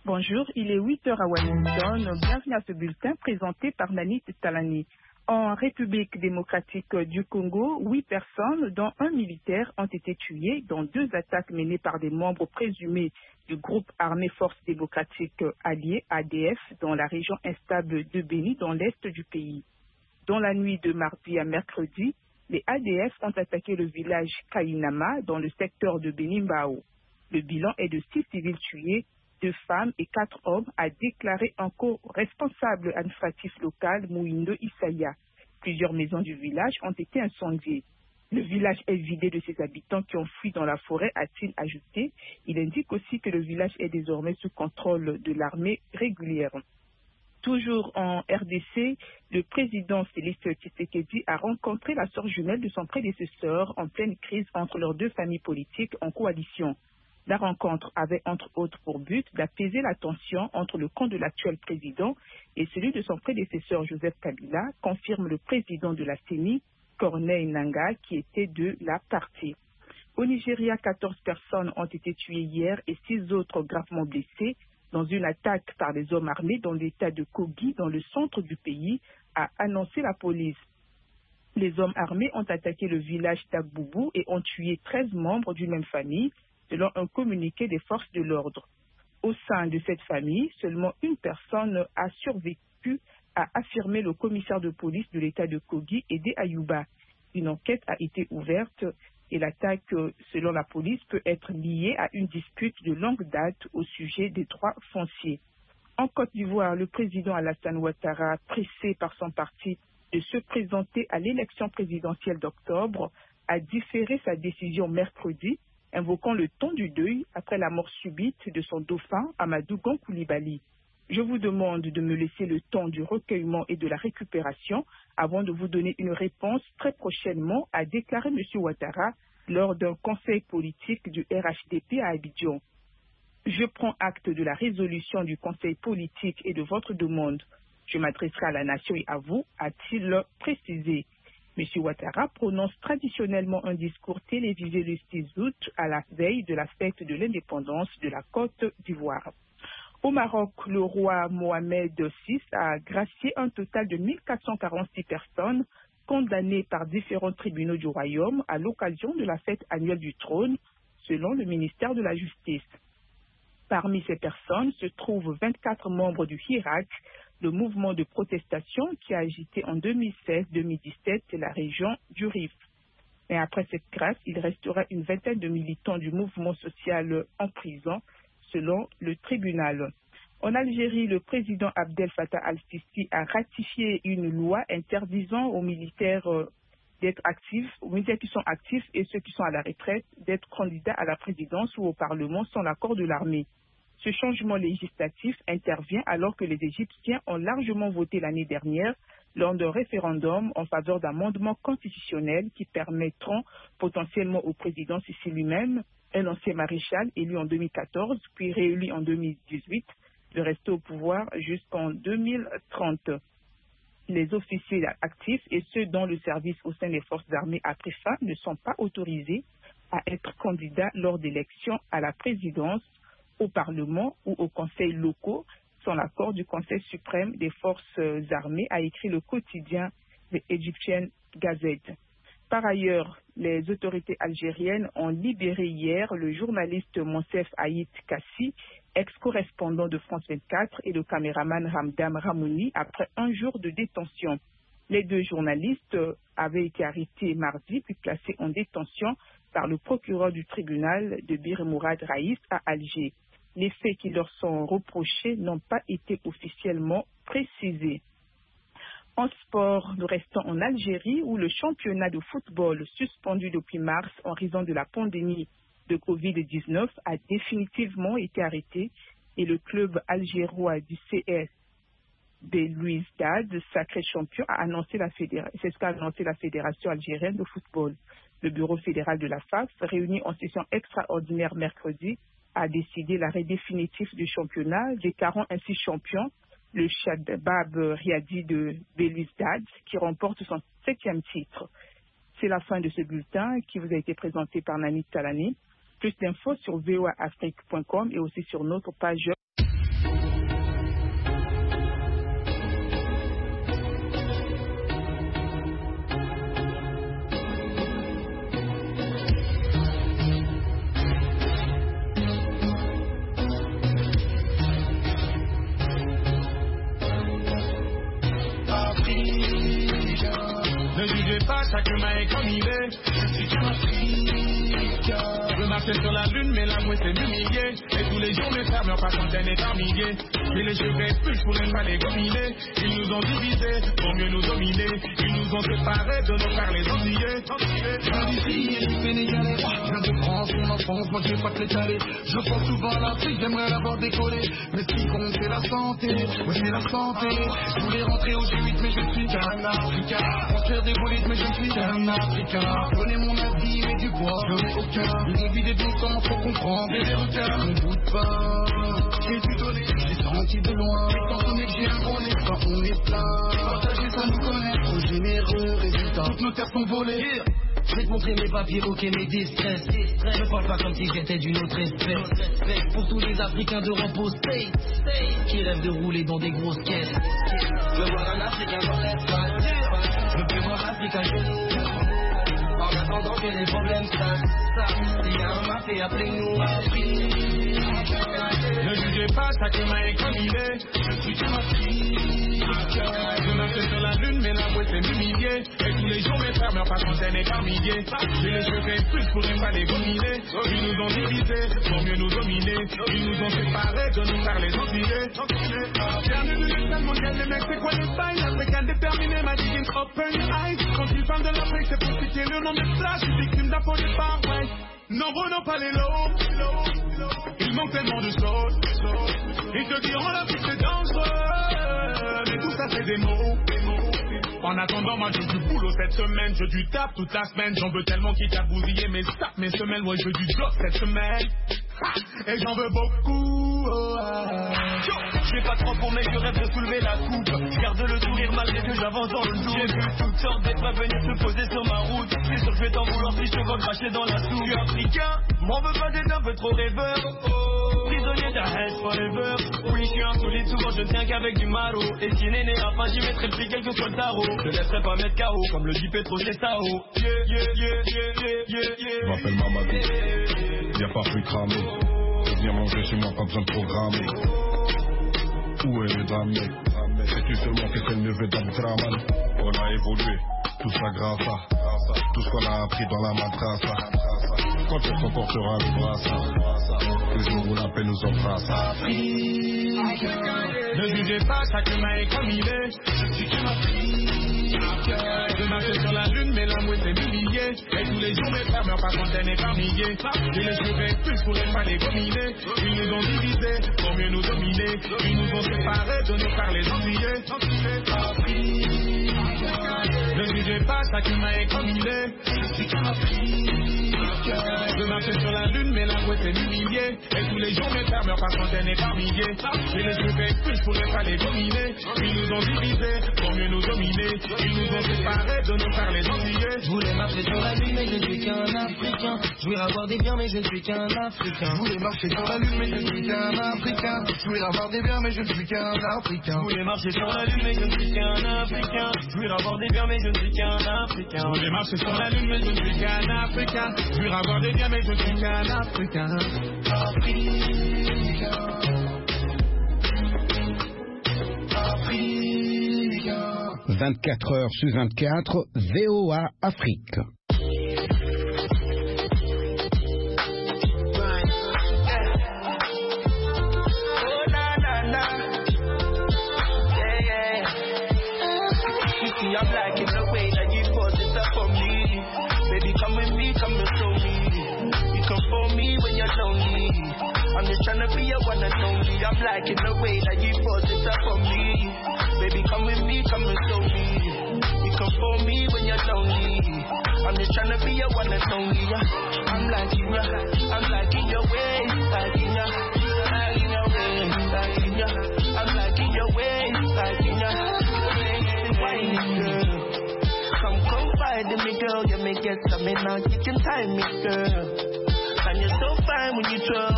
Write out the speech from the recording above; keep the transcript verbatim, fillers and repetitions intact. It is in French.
Bonjour, il est huit heures à Washington. Bienvenue à ce bulletin présenté par Nanit Talani. En République démocratique du Congo, huit personnes, dont un militaire, ont été tuées dans deux attaques menées par des membres présumés du groupe armé Forces démocratiques alliées A D F dans la région instable de Béni, dans l'est du pays. Dans la nuit de mardi à mercredi, les A D F ont attaqué le village Kainama dans le secteur de Béni-Mbao. Le bilan est de six civils tués, deux femmes et quatre hommes, a déclaré un co-responsable administratif local, Mouindo Isaya. Plusieurs maisons du village ont été incendiées. Le village est vidé de ses habitants qui ont fui dans la forêt, a-t-il ajouté. Il indique aussi que le village est désormais sous contrôle de l'armée régulière. Toujours en R D C, le président Félix Tshisekedi a rencontré la sœur jumelle de son prédécesseur en pleine crise entre leurs deux familles politiques en coalition. La rencontre avait entre autres pour but d'apaiser la tension entre le camp de l'actuel président et celui de son prédécesseur Joseph Kabila, confirme le président de la C E N I, Corneille Nangaa, qui était de la partie. Au Nigeria, quatorze personnes ont été tuées hier et six autres gravement blessées dans une attaque par des hommes armés dans l'état de Kogi, dans le centre du pays, a annoncé la police. Les hommes armés ont attaqué le village d'Agboubou et ont tué treize membres d'une même famille, selon un communiqué des forces de l'ordre. Au sein de cette famille, seulement une personne a survécu, a affirmé le commissaire de police de l'état de Kogi, Ede Ayuba. Une enquête a été ouverte et l'attaque, selon la police, peut être liée à une dispute de longue date au sujet des droits fonciers. En Côte d'Ivoire, le président Alassane Ouattara, pressé par son parti de se présenter à l'élection présidentielle d'octobre, a différé sa décision mercredi, invoquant le temps du deuil après la mort subite de son dauphin, Amadou Gon Coulibaly. Je vous demande de me laisser le temps du recueillement et de la récupération avant de vous donner une réponse très prochainement, a déclaré M. Ouattara lors d'un conseil politique du R H D P à Abidjan. Je prends acte de la résolution du conseil politique et de votre demande. Je m'adresserai à la nation et à vous, a-t-il précisé. M. Ouattara prononce traditionnellement un discours télévisé le six août à la veille de la fête de l'indépendance de la Côte d'Ivoire. Au Maroc, le roi Mohamed six a gracié un total de mille quatre cent quarante-six personnes condamnées par différents tribunaux du royaume à l'occasion de la fête annuelle du trône, selon le ministère de la Justice. Parmi ces personnes se trouvent vingt-quatre membres du Hirak, le mouvement de protestation qui a agité en deux mille seize deux mille dix-sept la région du Rif. Mais après cette grâce, il restera une vingtaine de militants du mouvement social en prison, selon le tribunal. En Algérie, le président Abdel Fattah al-Sisi a ratifié une loi interdisant aux militaires d'être actifs, aux militaires qui sont actifs et ceux qui sont à la retraite, d'être candidats à la présidence ou au Parlement sans l'accord de l'armée. Ce changement législatif intervient alors que les Égyptiens ont largement voté l'année dernière lors d'un référendum en faveur d'amendements constitutionnels qui permettront potentiellement au président Sisi lui-même, un ancien maréchal élu en deux mille quatorze puis réélu en deux mille dix-huit, de rester au pouvoir jusqu'en deux mille trente. Les officiers actifs et ceux dont le service au sein des forces armées a pris fin ne sont pas autorisés à être candidats lors d'élections à la présidence, au Parlement ou aux conseils locaux, sans l'accord du Conseil suprême des forces armées, a écrit le quotidien The Egyptian Gazette. Par ailleurs, les autorités algériennes ont libéré hier le journaliste Monsef Haït Kassi, ex-correspondant de France vingt-quatre, et le caméraman Ramdam Ramouni après un jour de détention. Les deux journalistes avaient été arrêtés mardi puis placés en détention par le procureur du tribunal de Bir Mourad Raïs à Alger. Les faits qui leur sont reprochés n'ont pas été officiellement précisés. En sport, nous restons en Algérie où le championnat de football suspendu depuis mars en raison de la pandémie de covid dix-neuf a définitivement été arrêté et le club algérois du C S Belouizdad, sacré champion, a annoncé la fédération, c'est ce qu'a annoncé la Fédération algérienne de football. Le bureau fédéral de la F A F, réuni en session extraordinaire mercredi, a décidé l'arrêt définitif du championnat, déclarant ainsi champion le Shadbab Riadi de Belouizdad, qui remporte son septième titre. C'est la fin de ce bulletin qui vous a été présenté par Nanit Talani. Plus d'infos sur v o a afrique point com et aussi sur notre page. chacun est comme il est. Je suis qu'un Africain. Je marchais sur la lune, mais la mouette est humiliée. Et tous les jours, mes frères meurent par centaines et par milliers. Et les cheveux plus, je pourrais pas les gominer. Ils nous ont divisés, pour mieux nous dominer. Ils nous ont séparés de nos frères les Antillais. Je viens d'ici et du Sénégalais. Je viens de France, mon enfance, moi je vais pas te l'étaler. Je pense souvent à l'Afrique, j'aimerais l'avoir décollé. Mais ce qui compte c'est la santé, ouais c'est la santé. Je voulais rentrer au G huit mais je suis qu'un Africain. Construire des bolides mais je suis qu'un Africain. Donner mon avis mais du bois, je n'ai aucun. Ils m'ont vidé de mon sang, faut comprendre. Et les requins, on boude pas. J'ai tout donné, j'ai senti de loin. Quand on est que j'ai un gros nez, quand on est plein. Partager ça nous connaît, trop généreux, résultat. Toutes nos terres sont volées. Je vais te montrer mes papiers, ok, mes distress. Je parle pas comme si j'étais d'une autre espèce. Pour tous les Africains de repos state qui rêvent de rouler dans des grosses caisses. Je veux voir un Africain dans l'espace. Je veux voir l'Afrique à genoux. En attendant que les problèmes s'assent. S'il y a un mafé, appelez-nous Afrique. Ne jugez pas, chacun est comme il est. Je suis qu'un Africain. Je marchais sur la lune, mais la mouette est humiliée. Et tous les jours, mes frères meurent par centaines et par milliers. J'ai les cheveux plus, je pourrais pas les gominer. Ils nous ont divisés, pour mieux nous dominer. Ils nous ont séparés de nous faire les Antillais. Bienvenue de l'échelle mondiale, les mecs, c'est quoi le style? Africain déterminé, ma digging open eyes. Quand ils parlent de l'Afrique, c'est pour citer le nom de Flash. Je suis victime d'un faux départ, ouais. Nombreux n'ont pas les lots. Il manque tellement de choses. Ils te diront l'Afrique c'est dangereux. Mais tout ça c'est des mots. En attendant, moi j'ai du boulot cette semaine. Je du tape toute la semaine. J'en veux tellement qu'il t'a bousillé mes sacs, mes semelles. Ouais, je veux du job cette semaine. Et j'en veux beaucoup. Oh, ah. Je fais pas trop pour mais je rêve de soulever la coupe. Je garde le sourire malgré que j'avance dans le doute. J'ai vu toutes sortes d'êtres à venir se poser sur ma route. C'est sûr que je vais t'en vouloir si je te vois cracher dans la soupe. Je suis africain, m'en veux pas d'être un peu trop rêveur. Oh, prisonnier d'Arès forever. Oui, je suis insolite, souvent je tiens qu'avec du maro. Et si Néné a faim, j'y mettrai le prix quel que soit le tarot. Je laisserai pas mettre K O comme le dit Petro chez Sao. Yeah, yeah, yeah, yeah, yeah, yeah. Je m'appelle Mamadou, y'a pas plus cramé. Viens manger chez moi, pas besoin de programmer. Où est le drame, mec? Sais-tu seulement que c'est le neveu d'Abdraman? On a évolué, tout ça grâce à tout ce qu'on a appris dans la madrasa. Quand est-ce qu'on portera le brassard? Le jour où la paix nous embrasse. Ne jugez pas, chacun est comme il est. Je suis qu'un Africain. Je marchais sur la lune, mais la mouette est humiliée. Et tous les jours, mes frères meurent par centaines et par milliers. J'ai les cheveux plus, je pourrais pas les gominer. Ils nous ont divisés, pour mieux nous dominer. Ils nous ont séparés de nos frères les Antillais. Ne jugez pas, chacun est comme il est. Je suis qu'un Africain. Je marchais sur la lune, mais la mouette est humiliée. Et tous les jours, mes frères meurent par centaines et par milliers. J'ai les cheveux plus, je pourrais pas les dominer. Ils nous ont divisés, pour mieux nous dominer. Ils nous ont séparés de nos frères les Antillais. Je voulais marcher sur la lune, mais je ne suis qu'un Africain. Je voulais avoir des biens, mais je ne suis qu'un Africain. Je voulais marcher sur la lune, mais je ne suis qu'un Africain. Je voulais avoir des biens, mais je ne suis qu'un Africain. Je voulais marcher sur la lune, mais je ne suis qu'un Africain. Je voulais avoir des biens, mais je ne suis qu'un Africain. Je voulais marcher sur la lune, mais je ne suis qu'un Africain. Je voulais avoir des biens, mais je ne suis qu'un Africain. Africain. Africain. vingt-quatre heures sur vingt-quatre, V O A Afrique. I'm liking the way that you put it up for me. Baby, come with me, come and show me. You come for me when you're lonely. I'm just trying to be your one and only. I'm liking the way that you put it up for me. Baby, come with me, come and show me. You come for me when you're lonely. I'm just trying to be your one and only. I'm liking ya, I'm liking your way, liking ya, liking your way, liking ya. I'm liking your way, liking ya. Girl. Come confide in me, girl. You may get some in now. You can time me, girl. And you're so fine when you try.